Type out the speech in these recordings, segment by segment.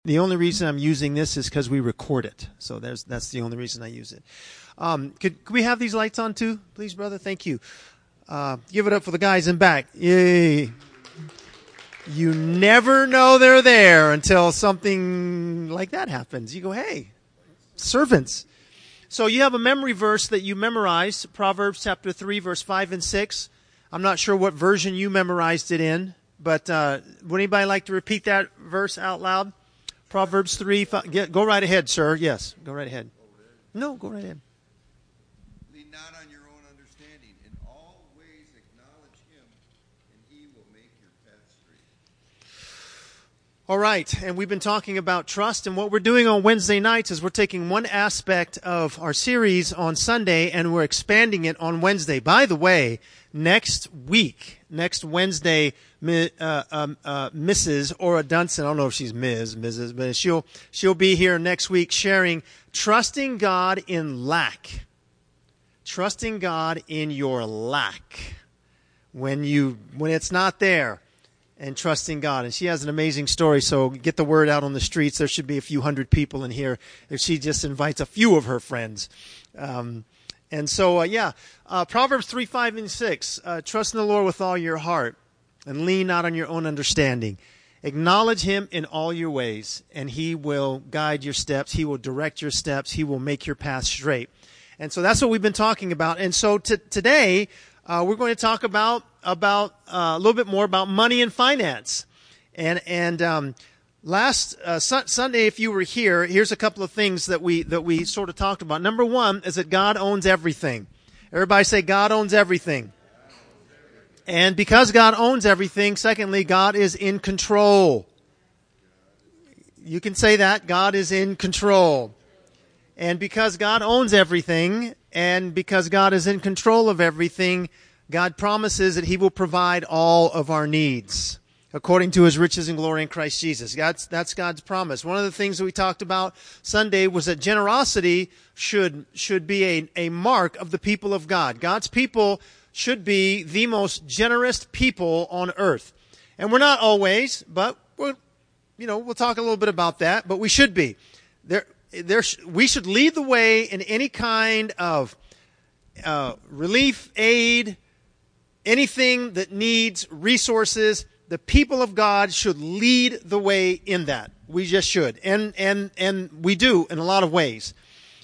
The only reason I'm using this is because we record it. So that's the only reason I use it. Could we have these lights on too, please, brother? Thank you. Give it up for the guys in back. Yay. You never know they're there until something like that happens. You go, hey, servants. So you have a memory verse that you memorized, Proverbs chapter 3, verse 5 and 6. I'm not sure what version you memorized it in, but would anybody like to repeat that verse out loud? Proverbs 3, 5, go right ahead, sir. Yes, go right ahead. No, go right ahead. Lean not on your own understanding. In all ways acknowledge him, and he will make your path straight. All right, and we've been talking about trust, and what we're doing on Wednesday nights is we're taking one aspect of our series on Sunday, and we're expanding it on Wednesday. By the way, next Wednesday, Mrs. Ora Dunson, I don't know if she's Mrs., but she'll be here next week sharing trusting God in lack. Trusting God in your lack. When it's not there, and trusting God. And she has an amazing story, so get the word out on the streets. There should be a few hundred people in here if she just invites a few of her friends. Proverbs 3, 5, and 6. Trust in the Lord with all your heart and lean not on your own understanding. Acknowledge him in all your ways, and he will guide your steps. He will direct your steps. He will make your path straight. And so that's what we've been talking about. And so today, we're going to talk about a little bit more about money and finance. And last Sunday, if you were here, here's a couple of things that we sort of talked about. Number one is that God owns everything. Everybody say God owns everything. And because God owns everything, secondly, God is in control. You can say that. God is in control. And because God owns everything, and because God is in control of everything, God promises that he will provide all of our needs according to his riches and glory in Christ Jesus. That's God's promise. One of the things that we talked about Sunday was that generosity should be a mark of the people of God. God's people should be the most generous people on earth. And we're not always, but we'll talk a little bit about that, but we should be. We should lead the way in any kind of relief, aid, anything that needs resources. The people of God should lead the way in that. We just should. And we do in a lot of ways.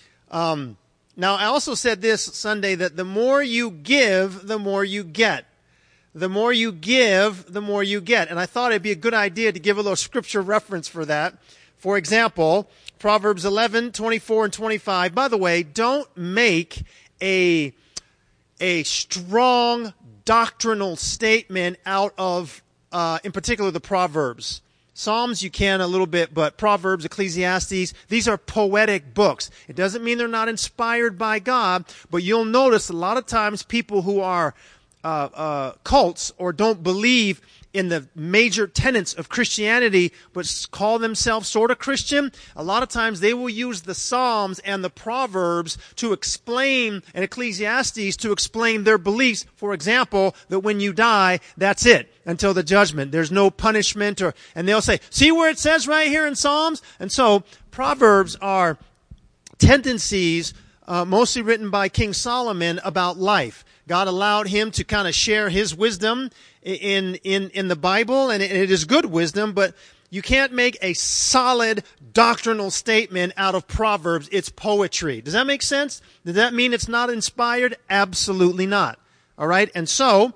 Now, I also said this Sunday that the more you give, the more you get. The more you give, the more you get. And I thought it'd be a good idea to give a little scripture reference for that. For example, Proverbs 11, 24 and 25. By the way, don't make a strong doctrinal statement out of, in particular, the Proverbs. Psalms you can a little bit, but Proverbs, Ecclesiastes, these are poetic books. It doesn't mean they're not inspired by God, but you'll notice a lot of times people who are cults or don't believe in the major tenets of Christianity, but call themselves sort of Christian, a lot of times they will use the Psalms and the Proverbs to explain, and Ecclesiastes to explain their beliefs. For example, that when you die, that's it until the judgment. There's no punishment, and they'll say, see where it says right here in Psalms? And so Proverbs are tendencies, mostly written by King Solomon about life. God allowed him to kind of share his wisdom in the Bible, and it is good wisdom, but you can't make a solid doctrinal statement out of Proverbs. It's poetry. Does that make sense? Does that mean it's not inspired? Absolutely not. All right? And so,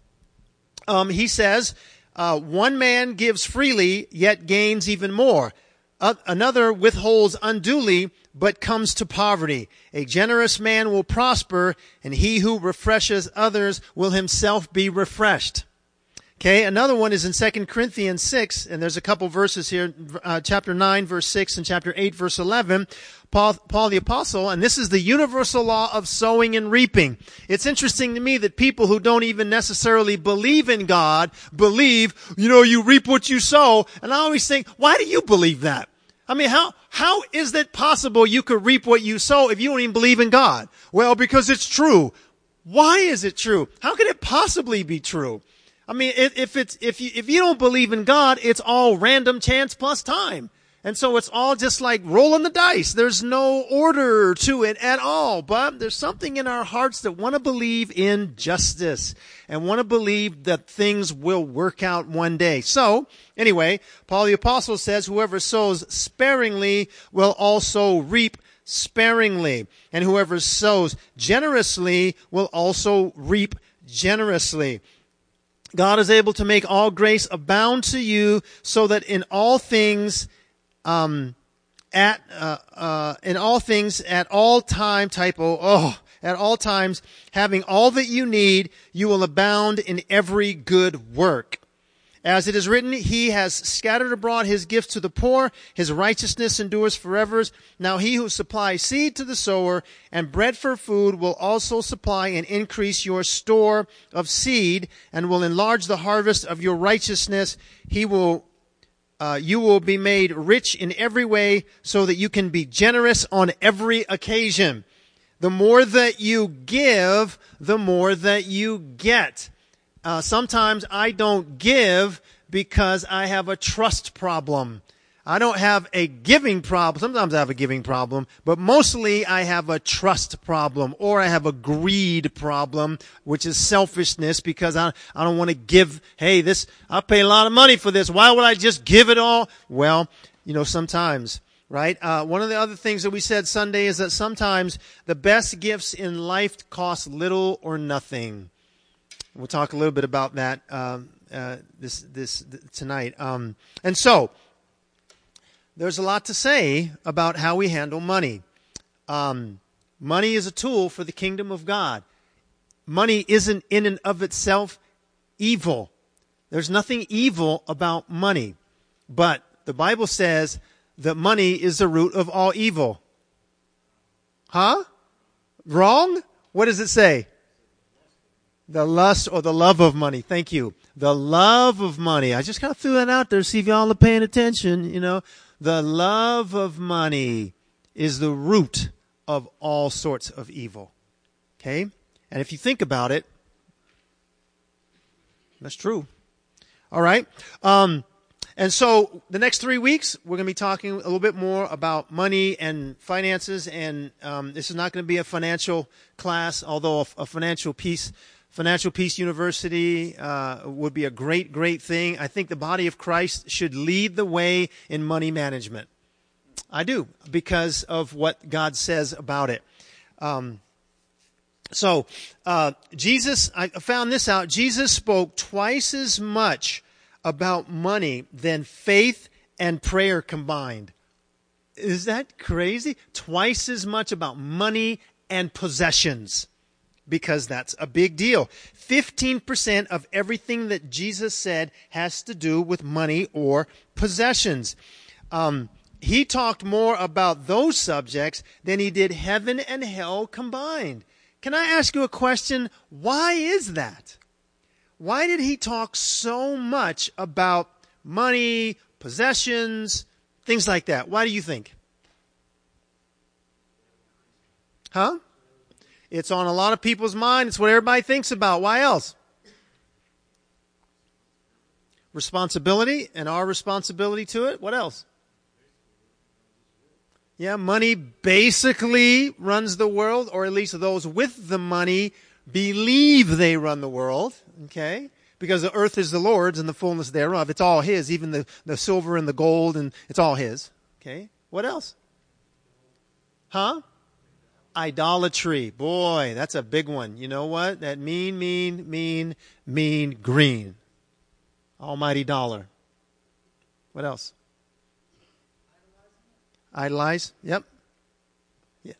he says, one man gives freely, yet gains even more. Another withholds unduly, but comes to poverty. A generous man will prosper, and he who refreshes others will himself be refreshed. Okay, another one is in 2 Corinthians 6, and there's a couple verses here, chapter 9, verse 6, and chapter 8, verse 11. Paul the Apostle, and this is the universal law of sowing and reaping. It's interesting to me that people who don't even necessarily believe in God believe, you reap what you sow. And I always think, why do you believe that? I mean, how is that possible you could reap what you sow if you don't even believe in God? Well, because it's true. Why is it true? How could it possibly be true? I mean, if you don't believe in God, it's all random chance plus time. And so it's all just like rolling the dice. There's no order to it at all. But there's something in our hearts that want to believe in justice and want to believe that things will work out one day. So, anyway, Paul the Apostle says, whoever sows sparingly will also reap sparingly. And whoever sows generously will also reap generously. God is able to make all grace abound to you so that in all things at all times, having all that you need, you will abound in every good work. As it is written, he has scattered abroad his gifts to the poor, his righteousness endures forever. Now he who supplies seed to the sower and bread for food will also supply and increase your store of seed and will enlarge the harvest of your righteousness. You will be made rich in every way so that you can be generous on every occasion. The more that you give, the more that you get. Sometimes I don't give because I have a trust problem. I don't have a giving problem. Sometimes I have a giving problem, but mostly I have a trust problem, or I have a greed problem, which is selfishness, because I don't want to give, hey, I'll pay a lot of money for this. Why would I just give it all? Well, sometimes, right? One of the other things that we said Sunday is that sometimes the best gifts in life cost little or nothing. We'll talk a little bit about that tonight. And so, there's a lot to say about how we handle money. Money is a tool for the kingdom of God. Money isn't in and of itself evil. There's nothing evil about money. But the Bible says that money is the root of all evil. Huh? Wrong? What does it say? The lust or the love of money. Thank you. The love of money. I just kind of threw that out there to see if y'all are paying attention, The love of money is the root of all sorts of evil. Okay? And if you think about it, that's true. All right? And so the next 3 weeks, we're going to be talking a little bit more about money and finances. And this is not going to be a financial class, although a Financial Peace University would be a great, great thing. I think the body of Christ should lead the way in money management. I do, because of what God says about it. Jesus, I found this out. Jesus spoke twice as much about money than faith and prayer combined. Is that crazy? Twice as much about money and possessions. Because that's a big deal. 15% of everything that Jesus said has to do with money or possessions. He talked more about those subjects than he did heaven and hell combined. Can I ask you a question? Why is that? Why did he talk so much about money, possessions, things like that? Why do you think? Huh? It's on a lot of people's mind. It's what everybody thinks about. Why else? Responsibility and our responsibility to it. What else? Yeah, money basically runs the world, or at least those with the money believe they run the world. Okay? Because the earth is the Lord's and the fullness thereof. It's all His, even the silver and the gold, and it's all His. Okay? What else? Huh? Idolatry. Boy, that's a big one. You know what? That mean green. Almighty dollar. What else? Idolize. Yep. Yeah.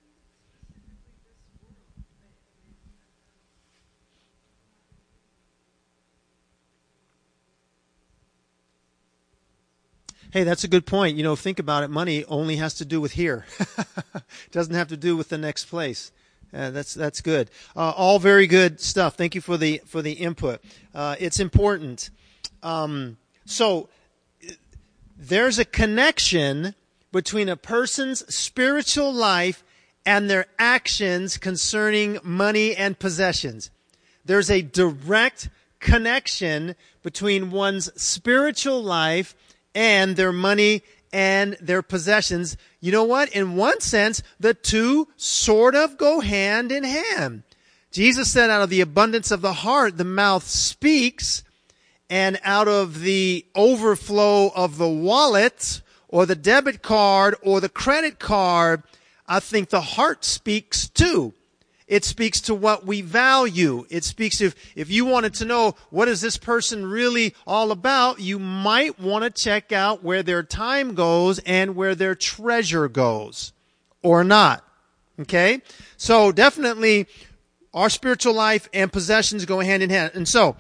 Hey, that's a good point. Think about it. Money only has to do with here. It doesn't have to do with the next place. That's good. All very good stuff. Thank you for the input. It's important. So there's a connection between a person's spiritual life and their actions concerning money and possessions. There's a direct connection between one's spiritual life and their money and their possessions. You know what? In one sense, the two sort of go hand in hand. Jesus said, out of the abundance of the heart, the mouth speaks, and out of the overflow of the wallet or the debit card or the credit card, I think the heart speaks too. It speaks to what we value. It speaks to, if you wanted to know what is this person really all about, you might want to check out where their time goes and where their treasure goes, or not. Okay? So definitely our spiritual life and possessions go hand in hand. And so,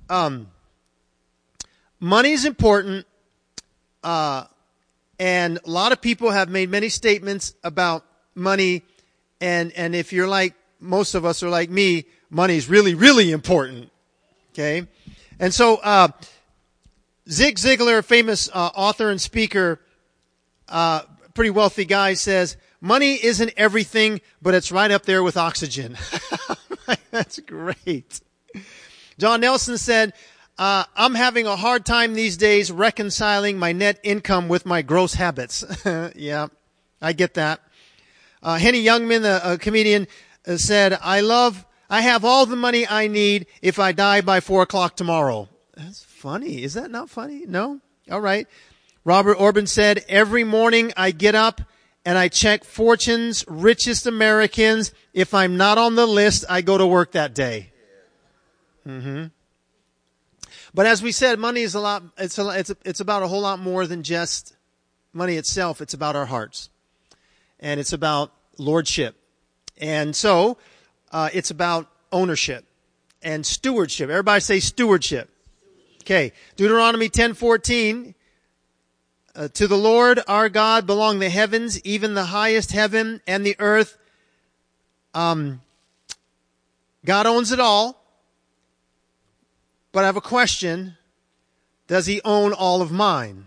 money is important, and a lot of people have made many statements about money, and if you're like most of us are like me, money is really, really important. Okay? And so, Zig Ziglar, famous author and speaker, pretty wealthy guy, says, money isn't everything, but it's right up there with oxygen. That's great. John Nelson said, I'm having a hard time these days reconciling my net income with my gross habits. Yeah, I get that. Henny Youngman, a comedian, said, I have all the money I need if I die by 4:00 tomorrow. That's funny. Is that not funny? No? All right. Robert Orban said, every morning I get up and I check Fortune's richest Americans. If I'm not on the list, I go to work that day. Mm-hmm. But as we said, money is it's about a whole lot more than just money itself. It's about our hearts. And it's about lordship. And so, it's about ownership and stewardship. Everybody say stewardship. Okay. Deuteronomy 10:14. To the Lord our God belong the heavens, even the highest heaven and the earth. God owns it all. But I have a question. Does he own all of mine?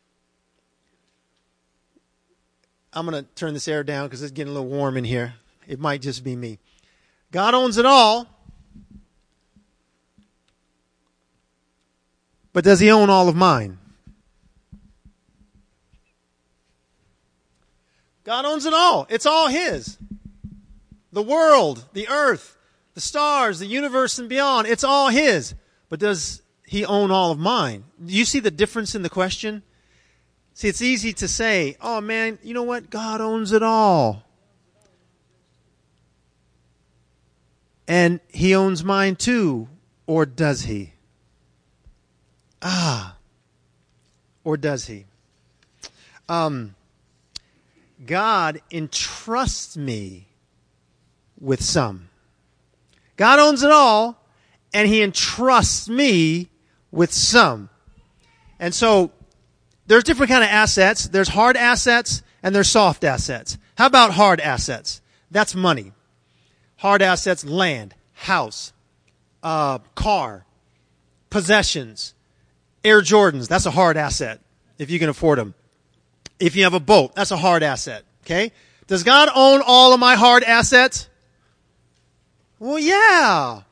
I'm going to turn this air down because it's getting a little warm in here. It might just be me. God owns it all. But does he own all of mine? God owns it all. It's all his. The world, the earth, the stars, the universe and beyond, it's all his. But does he own all of mine? Do you see the difference in the question? See, it's easy to say, oh man, you know what? God owns it all. And he owns mine too. Or does he? Or does he? God entrusts me with some. God owns it all, and he entrusts me with some. And so, there's different kind of assets. There's hard assets, and there's soft assets. How about hard assets? That's money. Hard assets, land, house, car, possessions, Air Jordans. That's a hard asset if you can afford them. If you have a boat, that's a hard asset. Okay? Does God own all of my hard assets? Well, yeah.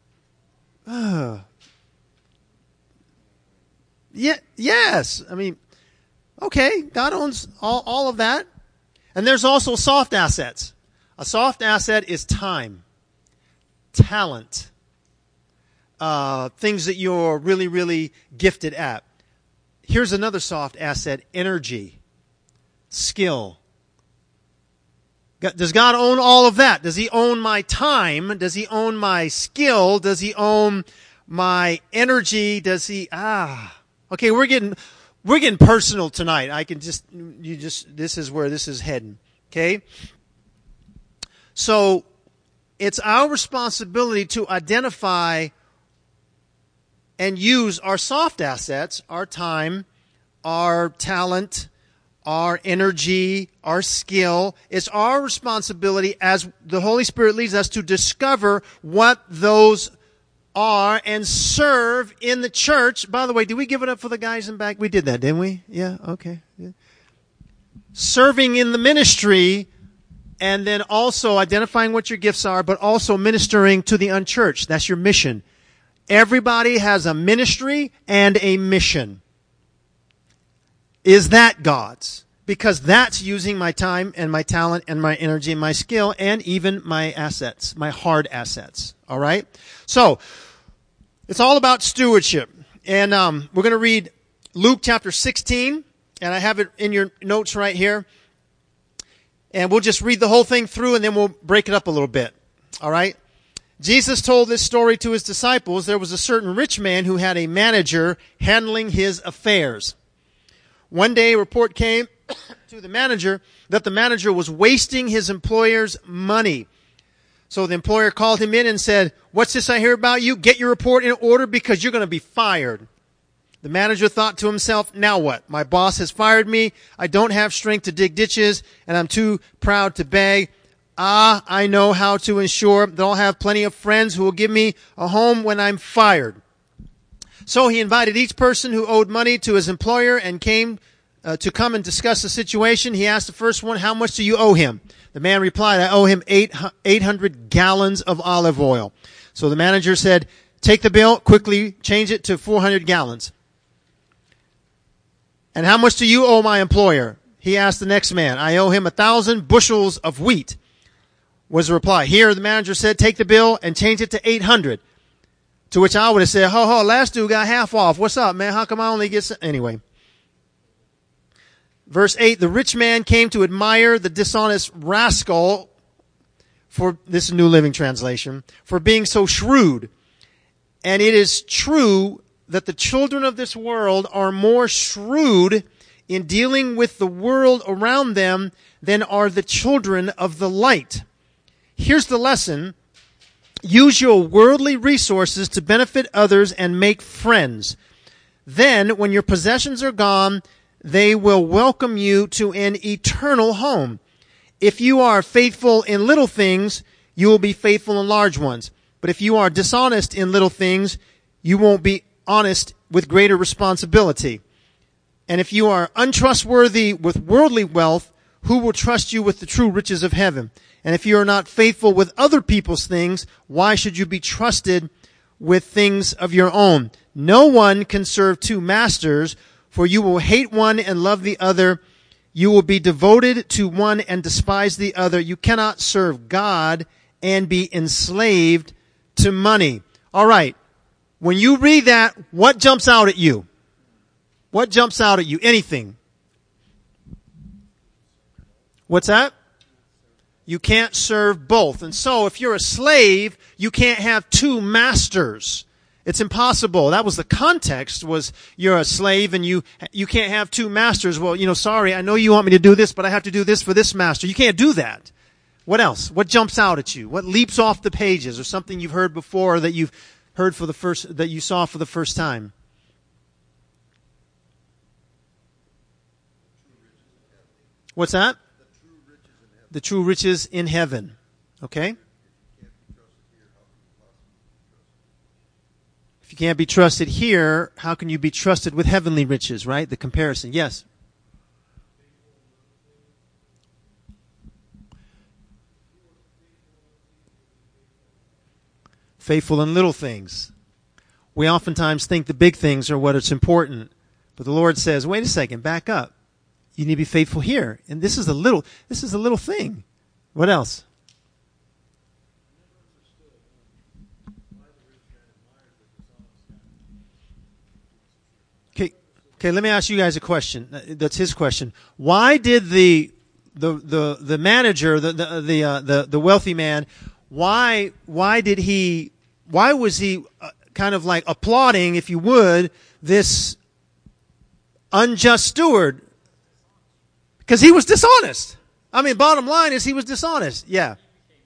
Yes. I mean, okay, God owns all of that. And there's also soft assets. A soft asset is time, talent, things that you're really, really gifted at. Here's another soft asset, energy, skill. Does God own all of that? Does he own my time? Does he own my skill? Does he own my energy? Does he, okay, we're getting personal tonight. This is where this is heading. Okay? So, it's our responsibility to identify and use our soft assets, our time, our talent, our energy, our skill. It's our responsibility as the Holy Spirit leads us to discover what those are and serve in the church. By the way, did we give it up for the guys in back? We did that, didn't we? Yeah, okay. Yeah. Serving in the ministry, and then also identifying what your gifts are, but also ministering to the unchurched. That's your mission. Everybody has a ministry and a mission. is that God's? Because that's using my time and my talent and my energy and my skill and even my assets, my hard assets. All right? So, it's all about stewardship. And we're going to read Luke chapter 16, and I have it in your notes right here. And we'll just read the whole thing through, and then we'll break it up a little bit. All right? Jesus told this story to his disciples. There was a certain rich man who had a manager handling his affairs. One day, a report came to the manager that the manager was wasting his employer's money. So the employer called him in and said, "What's this I hear about you? Get your report in order because you're going to be fired." The manager thought to himself, "Now what? My boss has fired me. I don't have strength to dig ditches, and I'm too proud to beg. I know how to ensure that I'll have plenty of friends who will give me a home when I'm fired." So he invited each person who owed money to his employer and came to come and discuss the situation. He asked the first one, "How much do you owe him?" The man replied, "I owe him 800 gallons of olive oil." So the manager said, "Take the bill, quickly change it to 400 gallons. "And how much do you owe my employer?" He asked the next man. "I owe him 1,000 bushels of wheat," was the reply. Here the manager said, "Take the bill and change it to 800. To which I would have said, "Ho, last dude got half off. What's up, man? How come I only get anyway?" Verse 8, the rich man came to admire the dishonest rascal, for this New Living Translation, for being so shrewd. And it is true that the children of this world are more shrewd in dealing with the world around them than are the children of the light. Here's the lesson. Use your worldly resources to benefit others and make friends. Then, when your possessions are gone, they will welcome you to an eternal home. If you are faithful in little things, you will be faithful in large ones. But if you are dishonest in little things, you won't be honest with greater responsibility. And if you are untrustworthy with worldly wealth, who will trust you with the true riches of heaven? And if you are not faithful with other people's things, why should you be trusted with things of your own? No one can serve two masters, for you will hate one and love the other. You will be devoted to one and despise the other. You cannot serve God and be enslaved to money. All right. When you read that, what jumps out at you? What jumps out at you? Anything. What's that? You can't serve both. And so if you're a slave, you can't have two masters. It's impossible. That was the context, was you're a slave and you can't have two masters. Well, sorry, I know you want me to do this, but I have to do this for this master. You can't do that. What else? What jumps out at you? What leaps off the pages, or something you've heard before that you've heard that you saw for the first time? What's that? The true riches in heaven. Okay? If you can't be trusted here, how can you be trusted with heavenly riches, right? The comparison. Yes? Faithful in little things. We oftentimes think the big things are what is important. But the Lord says, wait a second, back up. You need to be faithful here. And this is a little thing. What else? Okay, let me ask you guys a question. That's his question. Why did the manager, the wealthy man, why was he kind of like applauding, if you would, this unjust steward? Because he was dishonest. I mean, bottom line is he was dishonest. Yeah.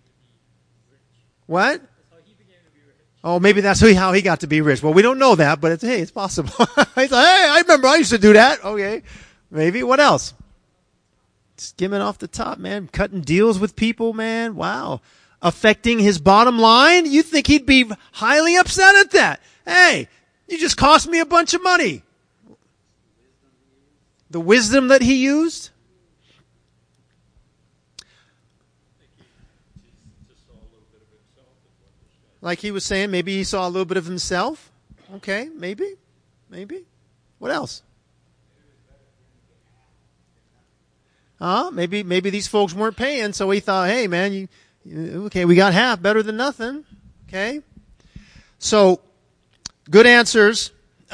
What? Oh, maybe that's how he got to be rich. Well, we don't know that, but it's possible. He's like, hey, I remember I used to do that. Okay. Maybe. What else? Skimming off the top, man. Cutting deals with people, man. Wow. Affecting his bottom line? You think he'd be highly upset at that? Hey, you just cost me a bunch of money. The wisdom that he used? Like he was saying, maybe he saw a little bit of himself. Okay, maybe. What else? Maybe these folks weren't paying, so he thought, hey, man, okay, we got half, better than nothing. Okay? So, good answers.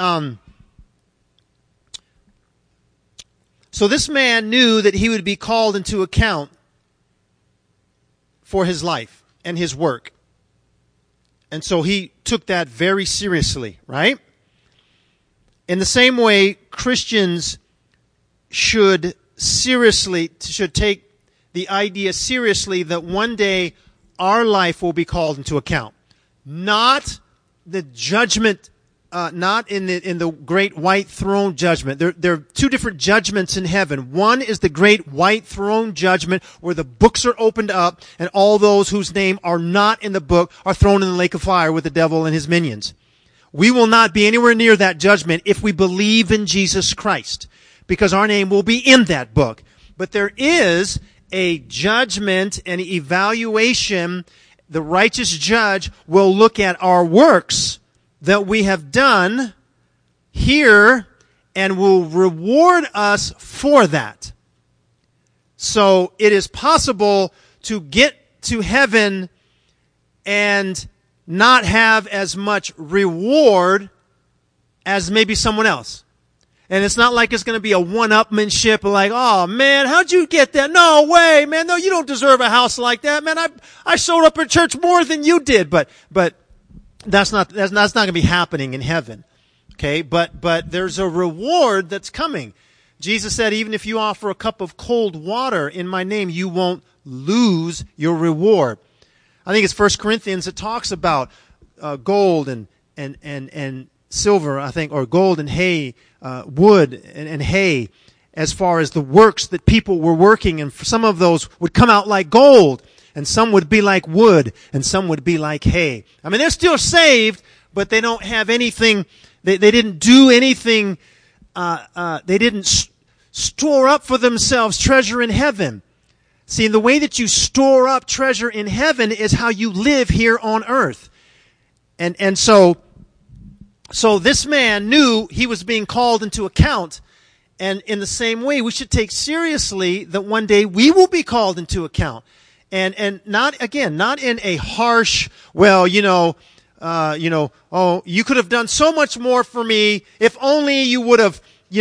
So this man knew that he would be called into account for his life and his work. And so he took that very seriously, right? In the same way, Christians should take the idea seriously that one day our life will be called into account. Not the judgment, not in the great white throne judgment. There are two different judgments in heaven. One is the great white throne judgment where the books are opened up and all those whose name are not in the book are thrown in the lake of fire with the devil and his minions. We will not be anywhere near that judgment if we believe in Jesus Christ, because our name will be in that book. But there is a judgment and evaluation. The righteous judge will look at our works that we have done here and will reward us for that. So it is possible to get to heaven and not have as much reward as maybe someone else. And it's not like it's going to be a one-upmanship like, oh man, how'd you get that? No way, man. No, you don't deserve a house like that, man. I showed up at church more than you did, but that's not going to be happening in heaven. Okay. But there's a reward that's coming. Jesus said, even if you offer a cup of cold water in my name, you won't lose your reward. I think it's 1 Corinthians that talks about gold and silver, I think, or gold and hay, wood and hay, as far as the works that people were working. And some of those would come out like gold, and some would be like wood, and some would be like hay. I mean, they're still saved, but they don't have anything, they didn't do anything, they didn't store up for themselves treasure in heaven. See, the way that you store up treasure in heaven is how you live here on earth. And so this man knew he was being called into account. And in the same way, we should take seriously that one day we will be called into account. And not in a harsh, well, oh, you could have done so much more for me if only you would have,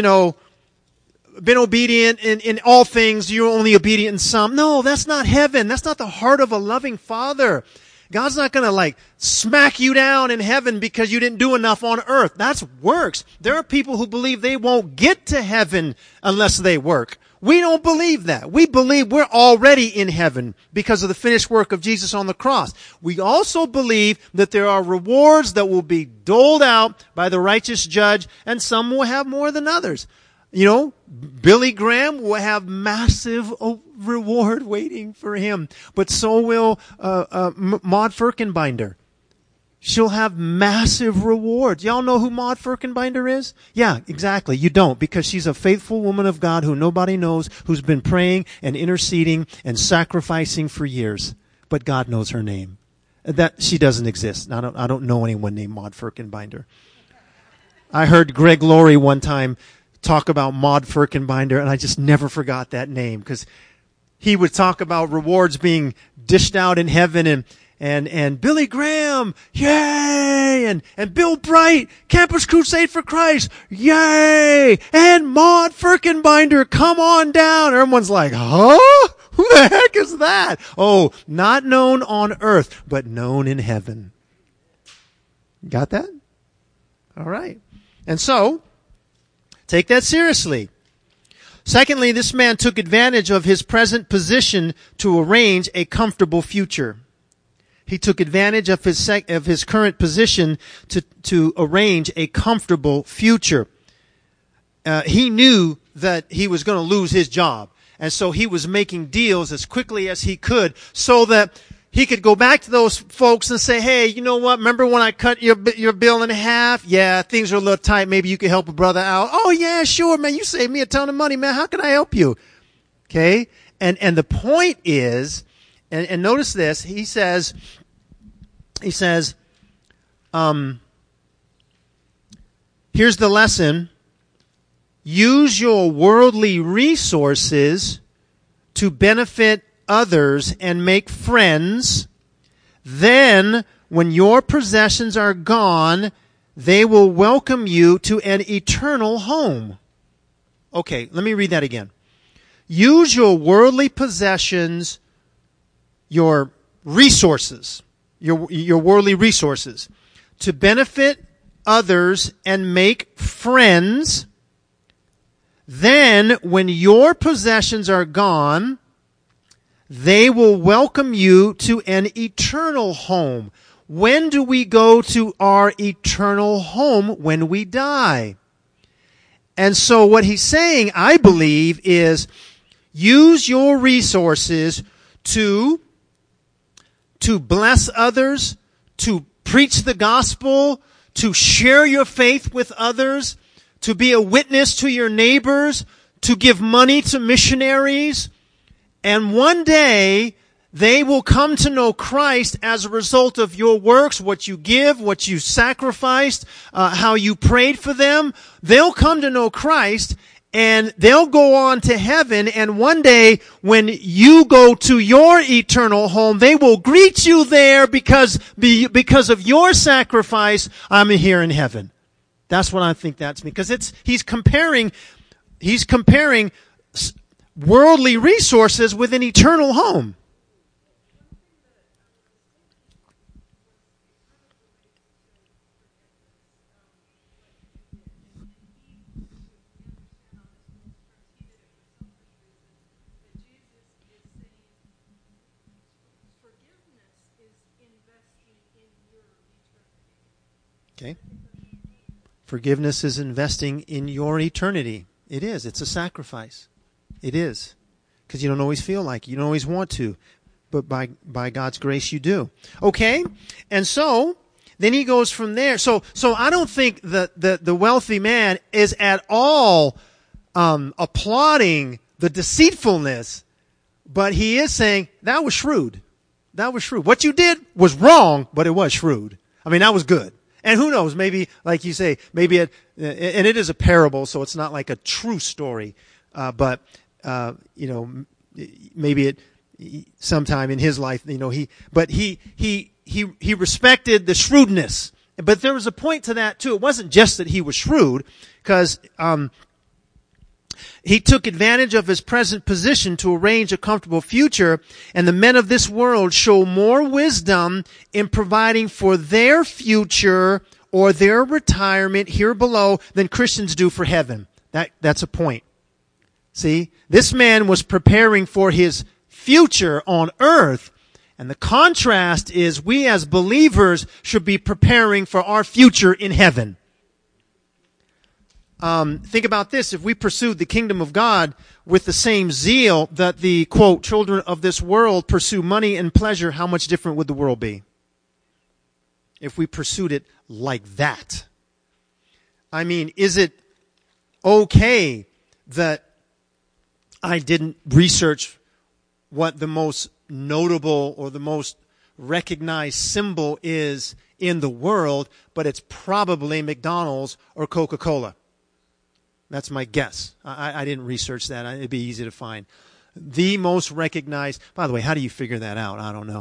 been obedient in all things. You're only obedient in some. No, that's not heaven. That's not the heart of a loving Father. God's not going to smack you down in heaven because you didn't do enough on earth. That's works. There are people who believe they won't get to heaven unless they work. We don't believe that. We believe we're already in heaven because of the finished work of Jesus on the cross. We also believe that there are rewards that will be doled out by the righteous judge, and some will have more than others. Billy Graham will have massive reward waiting for him, but so will Maud Firkenbinder. She'll have massive rewards. Y'all know who Maud Firkenbinder is? Yeah, exactly. You don't, because she's a faithful woman of God who nobody knows, who's been praying and interceding and sacrificing for years. But God knows her name. That she doesn't exist. I don't know anyone named Maud Firkenbinder. I heard Greg Laurie one time talk about Maud Firkenbinder, and I just never forgot that name, because he would talk about rewards being dished out in heaven, and Billy Graham, yay! And Bill Bright, Campus Crusade for Christ, yay! And Maud Firkenbinder, come on down. Everyone's like, huh? Who the heck is that? Oh, not known on earth, but known in heaven. Got that? All right. And so, take that seriously. Secondly, this man took advantage of his present position to arrange a comfortable future. He took advantage of his current position to arrange a comfortable future. He knew that he was going to lose his job, and so he was making deals as quickly as he could so that he could go back to those folks and say, hey, you know what? Remember when I cut your bill in half? Yeah, things are a little tight. Maybe you could help a brother out. Oh, yeah, sure, man. You saved me a ton of money, man. How can I help you? Okay? And the point is, and notice this, he says, here's the lesson. Use your worldly resources to benefit others and make friends. Then, when your possessions are gone, they will welcome you to an eternal home. Okay, let me read that again. Use your worldly possessions, your resources, your worldly resources, to benefit others and make friends. Then, when your possessions are gone, they will welcome you to an eternal home. When do we go to our eternal home? When we die. And so what he's saying, I believe, is use your resources to bless others, to preach the gospel, to share your faith with others, to be a witness to your neighbors, to give money to missionaries. And one day, they will come to know Christ as a result of your works, what you give, what you sacrificed, how you prayed for them. They'll come to know Christ, and they'll go on to heaven. And one day, when you go to your eternal home, they will greet you there because of your sacrifice. I'm here in heaven. That's what I think that's because he's comparing worldly resources with an eternal home. Okay. Forgiveness is investing in your eternity. It is. It's a sacrifice. It is. Because you don't always feel like it. You don't always want to. But by God's grace you do. Okay? And so, then he goes from there. So I don't think that the wealthy man is at all applauding the deceitfulness. But he is saying, that was shrewd. That was shrewd. What you did was wrong, but it was shrewd. I mean, that was good. And who knows, maybe, like you say, maybe and it is a parable, so it's not like a true story. But maybe sometime in his life, he respected the shrewdness. But there was a point to that too. It wasn't just that he was shrewd, because, he took advantage of his present position to arrange a comfortable future, and the men of this world show more wisdom in providing for their future or their retirement here below than Christians do for heaven. That's a point. See, this man was preparing for his future on earth, and the contrast is we as believers should be preparing for our future in heaven. Think about this. If we pursued the kingdom of God with the same zeal that the, quote, children of this world pursue money and pleasure, how much different would the world be? If we pursued it like that. I mean, is it okay that I didn't research what the most notable or the most recognized symbol is in the world, but it's probably McDonald's or Coca-Cola? That's my guess. I didn't research that. It'd be easy to find. The most recognized, by the way, how do you figure that out? I don't know.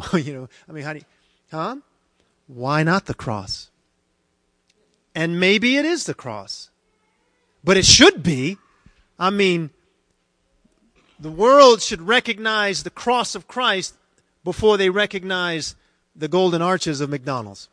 Why not the cross? And maybe it is the cross. But it should be. I mean, the world should recognize the cross of Christ before they recognize the golden arches of McDonald's.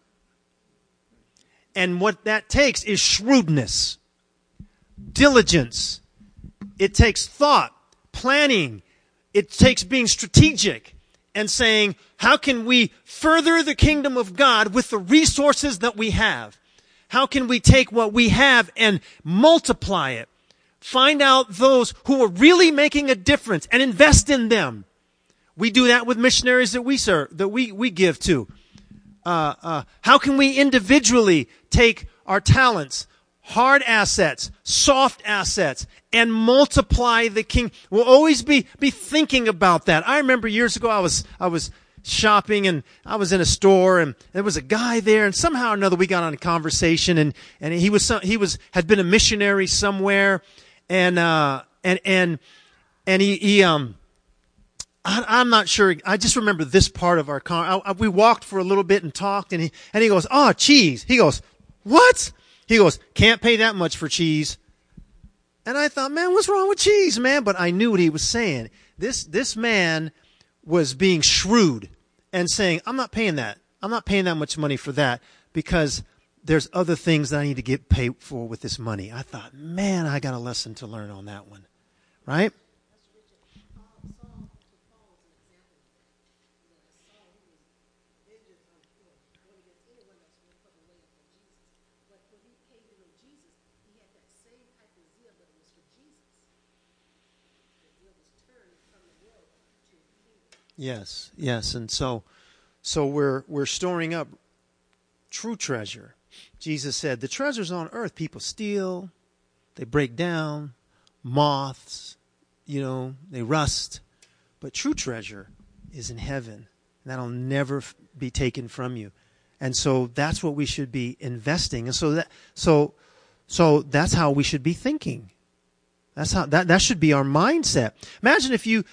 And what that takes is shrewdness. Diligence. It takes thought, planning. It takes being strategic and saying, how can we further the kingdom of God with the resources that we have? How can we take what we have and multiply it? Find out those who are really making a difference and invest in them. We do that with missionaries that we serve, that we give to. How can we individually take our talents, hard assets, soft assets, and multiply the king? We'll always be thinking about that. I remember years ago I was shopping and I was in a store and there was a guy there, and somehow or another we got on a conversation, and he had been a missionary somewhere, and he I'm not sure. I just remember this part of our car. We walked for a little bit and talked, and he goes, "Oh, cheese." He goes, "What?" He goes, "Can't pay that much for cheese." And I thought, man, what's wrong with cheese, man? But I knew what he was saying. This man was being shrewd and saying, I'm not paying that. I'm not paying that much money for that because there's other things that I need to get paid for with this money. I thought, man, I got a lesson to learn on that one. Right? Yes, yes. And so we're storing up true treasure. Jesus said, the treasures on earth, people steal, they break down, moths, they rust. But true treasure is in heaven. And that'll never be taken from you. And so that's what we should be investing. And so that's how we should be thinking. That's how that should be our mindset. Imagine if you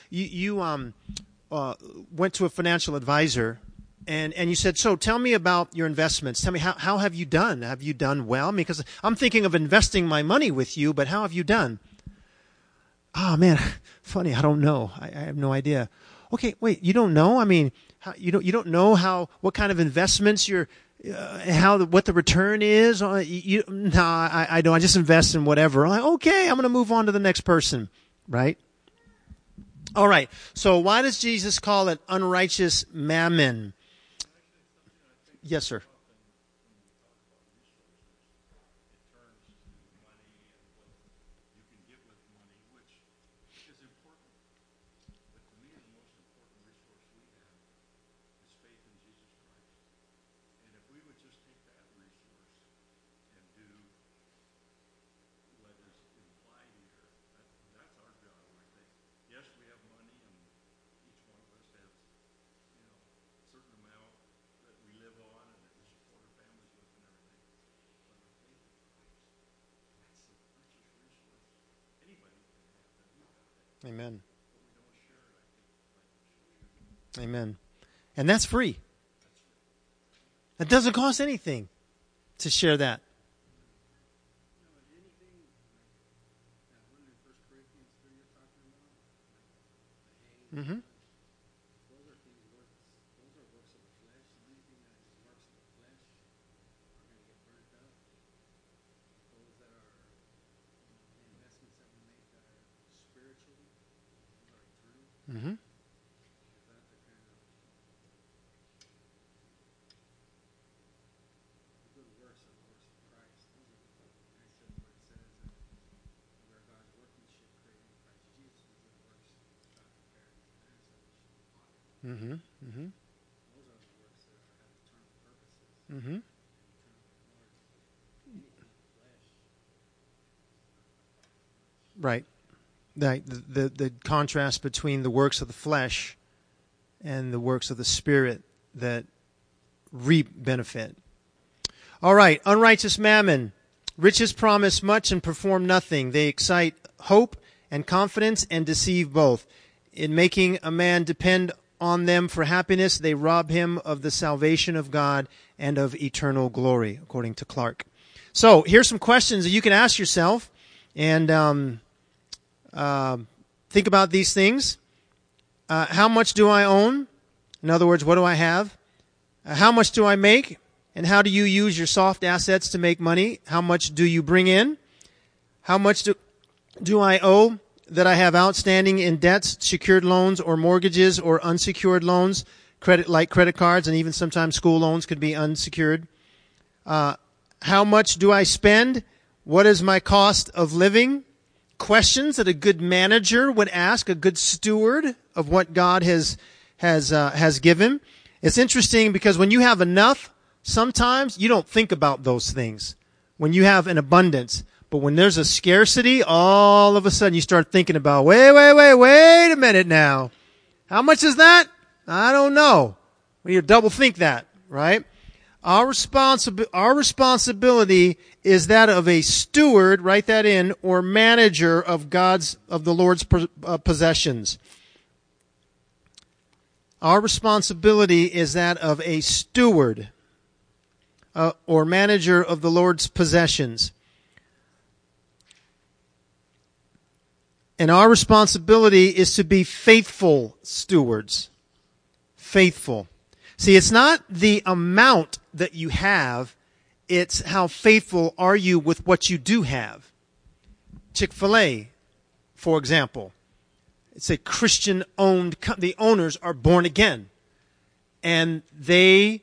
went to a financial advisor and you said, so tell me about your investments. Tell me, how have you done? Have you done well? Because I'm thinking of investing my money with you, but how have you done? Oh, man, funny. I don't know. I have no idea. Okay, wait, you don't know? I mean, you don't know what kind of investments you're, what the return is? No, I don't. I just invest in whatever. I'm like, okay, I'm going to move on to the next person, right? All right. So why does Jesus call it unrighteous mammon? Yes, sir. Amen. Amen. And that's free. It doesn't cost anything to share that. Mm-hmm. Mm-hmm. Mm-hmm. Mm-hmm. Mm-hmm. Right. The contrast between the works of the flesh and the works of the Spirit that reap benefit. All right, unrighteous mammon. Riches promise much and perform nothing. They excite hope and confidence and deceive both. In making a man depend on them for happiness, they rob him of the salvation of God and of eternal glory, according to Clark. So here's some questions that you can ask yourself and think about these things. How much do I own? In other words, what do I have? How much do I make? And how do you use your soft assets to make money? How much do you bring in? How much do I owe that I have outstanding in debts, secured loans or mortgages or unsecured loans, like credit cards, and even sometimes school loans could be unsecured? How much do I spend? What is my cost of living? Questions that a good manager would ask, a good steward of what God has given. It's interesting because when you have enough, sometimes you don't think about those things. When you have an abundance. But when there's a scarcity, all of a sudden you start thinking about, wait a minute now. How much is that? I don't know. Well, you double think that, right? Our responsibility is that of a steward, write that in, or manager of the Lord's possessions. Our responsibility is that of a steward or manager of the Lord's possessions. And our responsibility is to be faithful stewards. Faithful. See, it's not the amount that you have, it's how faithful are you with what you do have. Chick-fil-A, for example. It's a Christian-owned company. The owners are born again. And their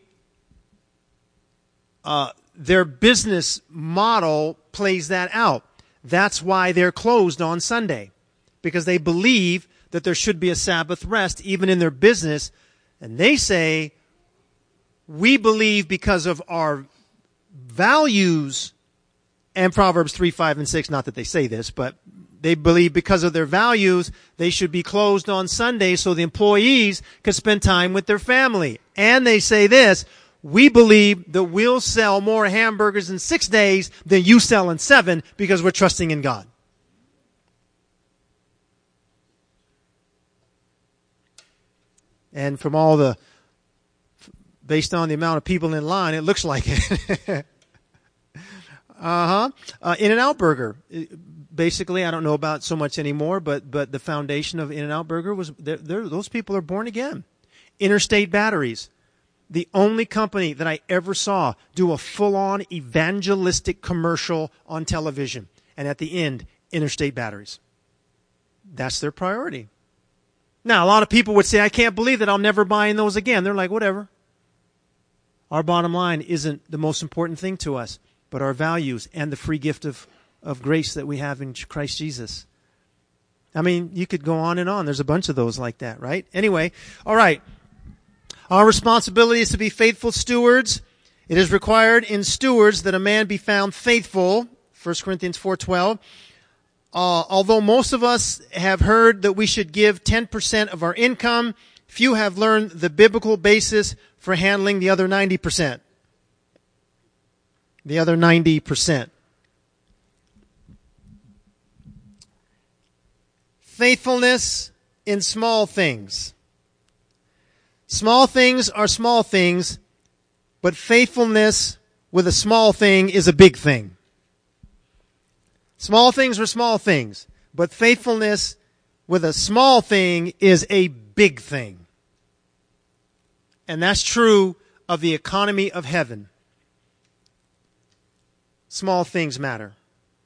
business model plays that out. That's why they're closed on Sunday. Because they believe that there should be a Sabbath rest even in their business. And they say, we believe because of our values, and Proverbs 3, 5, and 6, not that they say this, but they believe because of their values, they should be closed on Sunday so the employees can spend time with their family. And they say this, we believe that we'll sell more hamburgers in 6 days than you sell in 7 because we're trusting in God. And from based on the amount of people in line, it looks like it. In-N-Out Burger. Basically, I don't know about so much anymore, but the foundation of In-N-Out Burger was, those people are born again. Interstate Batteries. The only company that I ever saw do a full-on evangelistic commercial on television. And at the end, Interstate Batteries. That's their priority. Now, a lot of people would say, I can't believe that I'll never buy in those again. They're like, whatever. Our bottom line isn't the most important thing to us, but our values and the free gift of grace that we have in Christ Jesus. I mean, you could go on and on. There's a bunch of those like that, right? Anyway, all right. Our responsibility is to be faithful stewards. It is required in stewards that a man be found faithful. 1 Corinthians 4:12. Although most of us have heard that we should give 10% of our income, few have learned the biblical basis for handling the other 90%. The other 90%. Faithfulness in small things. Small things are small things, but faithfulness with a small thing is a big thing. Small things are small things, but faithfulness with a small thing is a big thing. And that's true of the economy of heaven. Small things matter.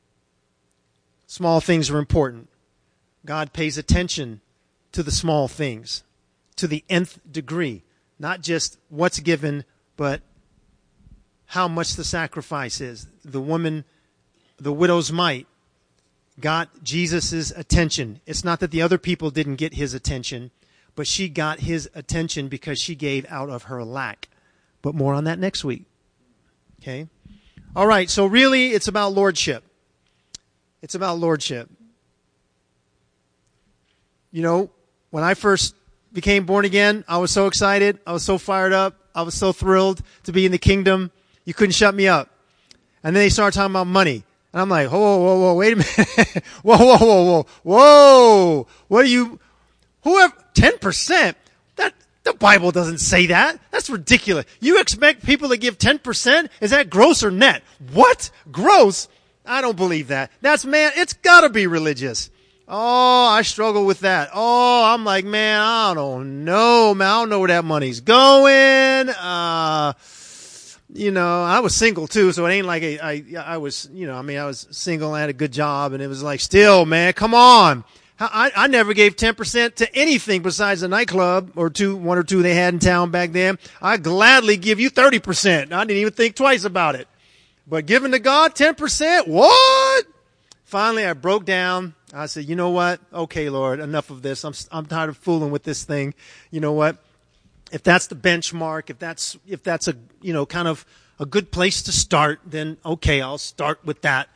Small things are important. God pays attention to the small things, to the nth degree. Not just what's given, but how much the sacrifice is. The woman, the widow's mite, got Jesus' attention. It's not that the other people didn't get his attention, but she got his attention because she gave out of her lack. But more on that next week. Okay? All right, so really it's about lordship. It's about lordship. You know, when I first became born again, I was so excited. I was so fired up. I was so thrilled to be in the kingdom. You couldn't shut me up. And then they started talking about money. And I'm like, whoa, wait a minute. Whoa. What are you, 10%? The Bible doesn't say that. That's ridiculous. You expect people to give 10%? Is that gross or net? What? Gross? I don't believe that. It's gotta be religious. Oh, I struggle with that. Oh, I'm like, man, I don't know, man. I don't know where that money's going. You know, I was single too, so it ain't like I was, you know, I mean, I was single, I had a good job, and it was like, still, man, come on. I never gave 10% to anything besides a nightclub or one or two they had in town back then. I'd gladly give you 30%. I didn't even think twice about it. But giving to God 10%? What? Finally, I broke down. I said, you know what? Okay, Lord, enough of this. I'm tired of fooling with this thing. You know what? If that's the benchmark, if that's a, you know, kind of a good place to start, then okay, I'll start with that.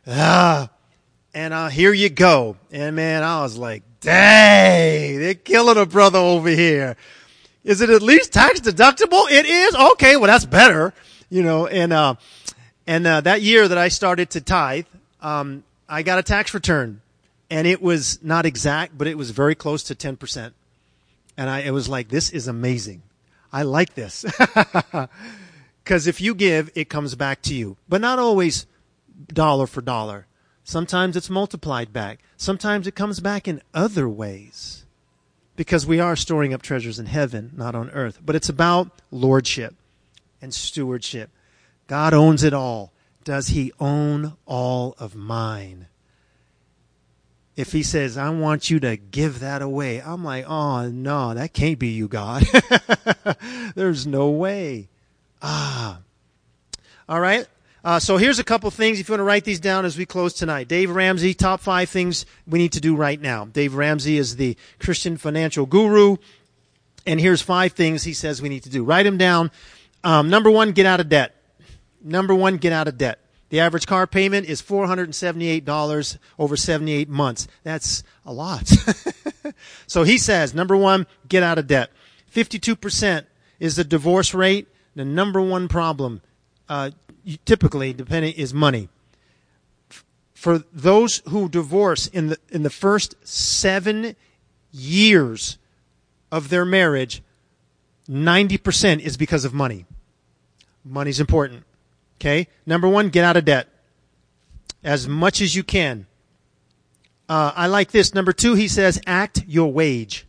And here you go. And man, I was like, dang, they're killing a brother over here. Is it at least tax deductible? It is? Okay, well that's better. You know, and that year that I started to tithe, I got a tax return. And it was not exact, but it was very close to 10%. And it was like, this is amazing. I like this. Because if you give, it comes back to you. But not always dollar for dollar. Sometimes it's multiplied back. Sometimes it comes back in other ways. Because we are storing up treasures in heaven, not on earth. But it's about lordship and stewardship. God owns it all. Does he own all of mine? If he says, I want you to give that away, I'm like, oh, no, that can't be you, God. There's no way. All right. So here's a couple things if you want to write these down as we close tonight. Dave Ramsey, top 5 things we need to do right now. Dave Ramsey is the Christian financial guru. And here's 5 things he says we need to do. Write them down. Number 1, get out of debt. Number 1, get out of debt. The average car payment is $478 over 78 months. That's a lot. So he says, number 1, get out of debt. 52% is the divorce rate. The number 1 problem, typically, is money. For those who divorce in the first 7 years of their marriage, 90% is because of money. Money's important. Okay? Number 1, get out of debt. As much as you can. I like this. Number 2, he says, act your wage.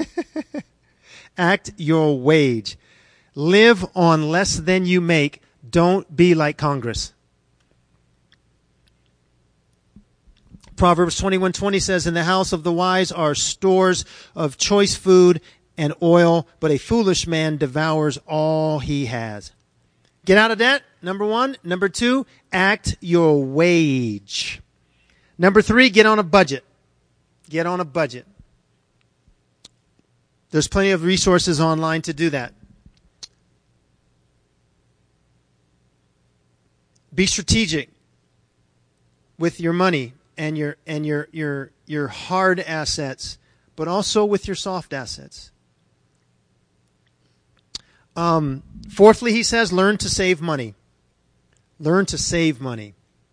Act your wage. Live on less than you make. Don't be like Congress. Proverbs 21:20 says, in the house of the wise are stores of choice food and oil, but a foolish man devours all he has. Get out of debt, number 1. Number 2, act your wage. Number 3, get on a budget. Get on a budget. There's plenty of resources online to do that. Be strategic with your money and your hard assets, but also with your soft assets. Fourthly, he says, learn to save money. Learn to save money.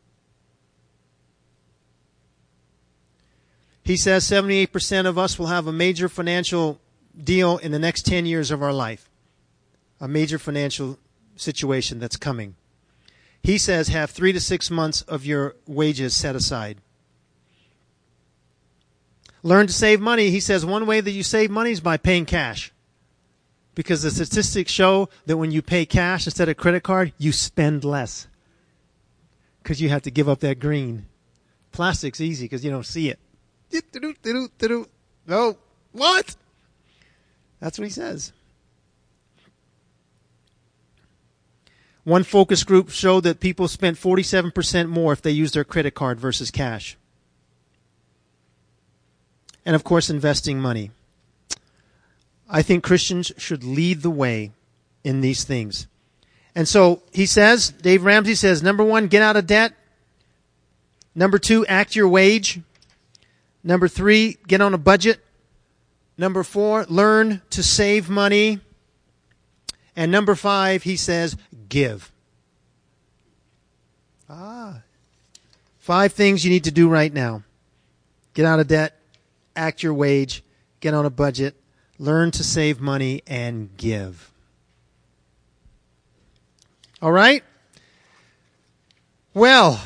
He says 78% of us will have a major financial deal in the next 10 years of our life. A major financial situation that's coming. He says have 3 to 6 months of your wages set aside. Learn to save money. He says one way that you save money is by paying cash. Because the statistics show that when you pay cash instead of credit card, you spend less. Because you have to give up that green. Plastic's easy because you don't see it. No. What? That's what he says. One focus group showed that people spent 47% more if they used their credit card versus cash. And of course, investing money. I think Christians should lead the way in these things. And so he says, Dave Ramsey says, number 1, get out of debt. Number 2, act your wage. Number 3, get on a budget. Number 4, learn to save money. And number 5, he says, give. 5 things you need to do right now. Get out of debt, act your wage, get on a budget, learn to save money, and give. All right? Well,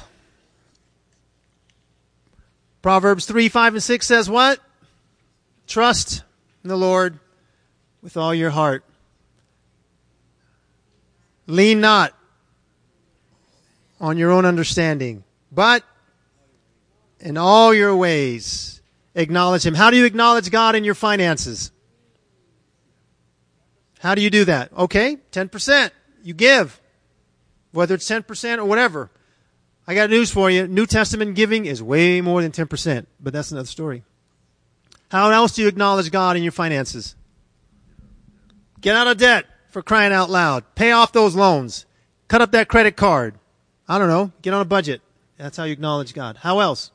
Proverbs 3, 5, and 6 says what? Trust in the Lord with all your heart. Lean not on your own understanding, but in all your ways acknowledge Him. How do you acknowledge God in your finances? How do you do that? Okay, 10%. You give. Whether it's 10% or whatever. I got news for you. New Testament giving is way more than 10%, but that's another story. How else do you acknowledge God in your finances? Get out of debt, for crying out loud. Pay off those loans. Cut up that credit card. I don't know. Get on a budget. That's how you acknowledge God. How else?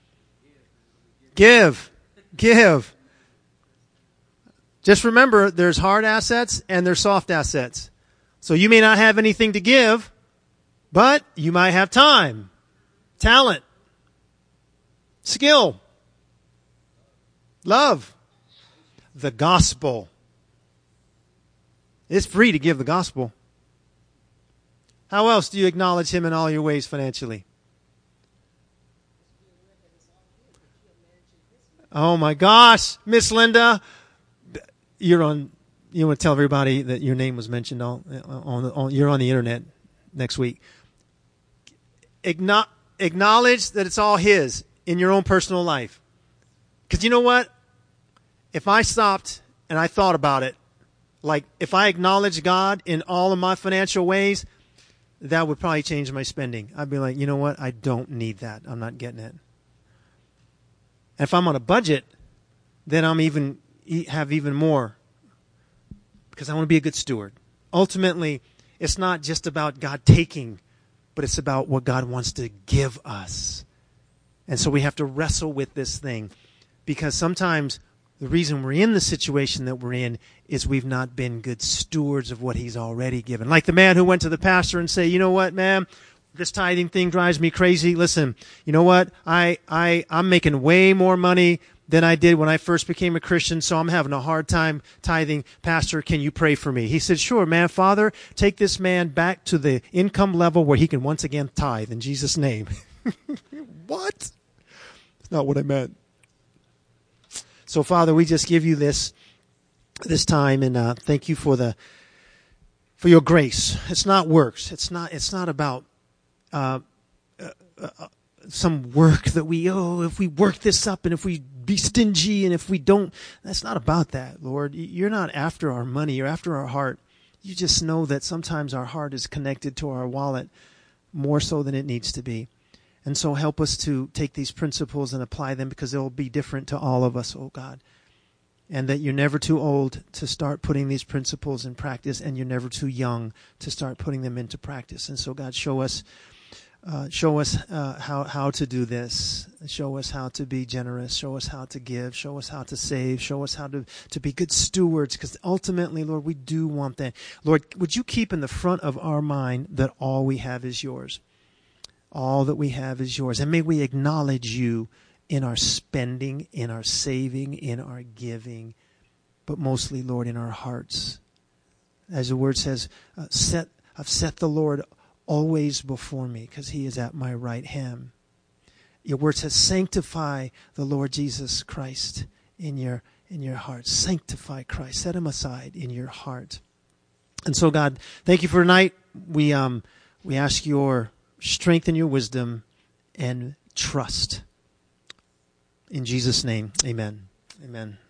Give. Give. Just remember, there's hard assets and there's soft assets. So you may not have anything to give, but you might have time, talent, skill, love. the gospel. It's free to give the gospel. How else do you acknowledge him in all your ways financially? Oh my gosh, Miss Linda, you want to tell everybody that your name was mentioned you're on the internet next week. Acknowledge that it's all his in your own personal life. Because you know what? If I stopped and I thought about it, like if I acknowledge God in all of my financial ways, that would probably change my spending. I'd be like, you know what? I don't need that. I'm not getting it. And if I'm on a budget, then have even more, because I want to be a good steward. Ultimately, it's not just about God taking, but it's about what God wants to give us. And so we have to wrestle with this thing, because sometimes the reason we're in the situation that we're in is we've not been good stewards of what he's already given. Like the man who went to the pastor and say, you know what, man, this tithing thing drives me crazy. Listen, you know what? I'm making way more money than I did when I first became a Christian, so I'm having a hard time tithing. Pastor, can you pray for me? He said, sure, man. Father, take this man back to the income level where he can once again tithe in Jesus' name. What? That's not what I meant. So, Father, we just give you this time, and thank you for your grace. It's not works. It's not about some work that if we work this up, and if we be stingy, and if we don't, that's not about that, Lord. You're not after our money. You're after our heart. You just know that sometimes our heart is connected to our wallet more so than it needs to be. And so help us to take these principles and apply them, because they'll be different to all of us, oh God. And that you're never too old to start putting these principles in practice, and you're never too young to start putting them into practice. And so, God, show us how to do this. Show us how to be generous. Show us how to give. Show us how to save. Show us how to be good stewards, because ultimately, Lord, we do want that. Lord, would you keep in the front of our mind that all we have is yours? All that we have is yours. And may we acknowledge you in our spending, in our saving, in our giving, but mostly, Lord, in our hearts. As the word says, I've set the Lord always before me, because he is at my right hand. Your word says, sanctify the Lord Jesus Christ in your heart. Sanctify Christ. Set him aside in your heart. And so, God, thank you for tonight. We ask your strength and your wisdom and trust. In Jesus' name, amen. Amen.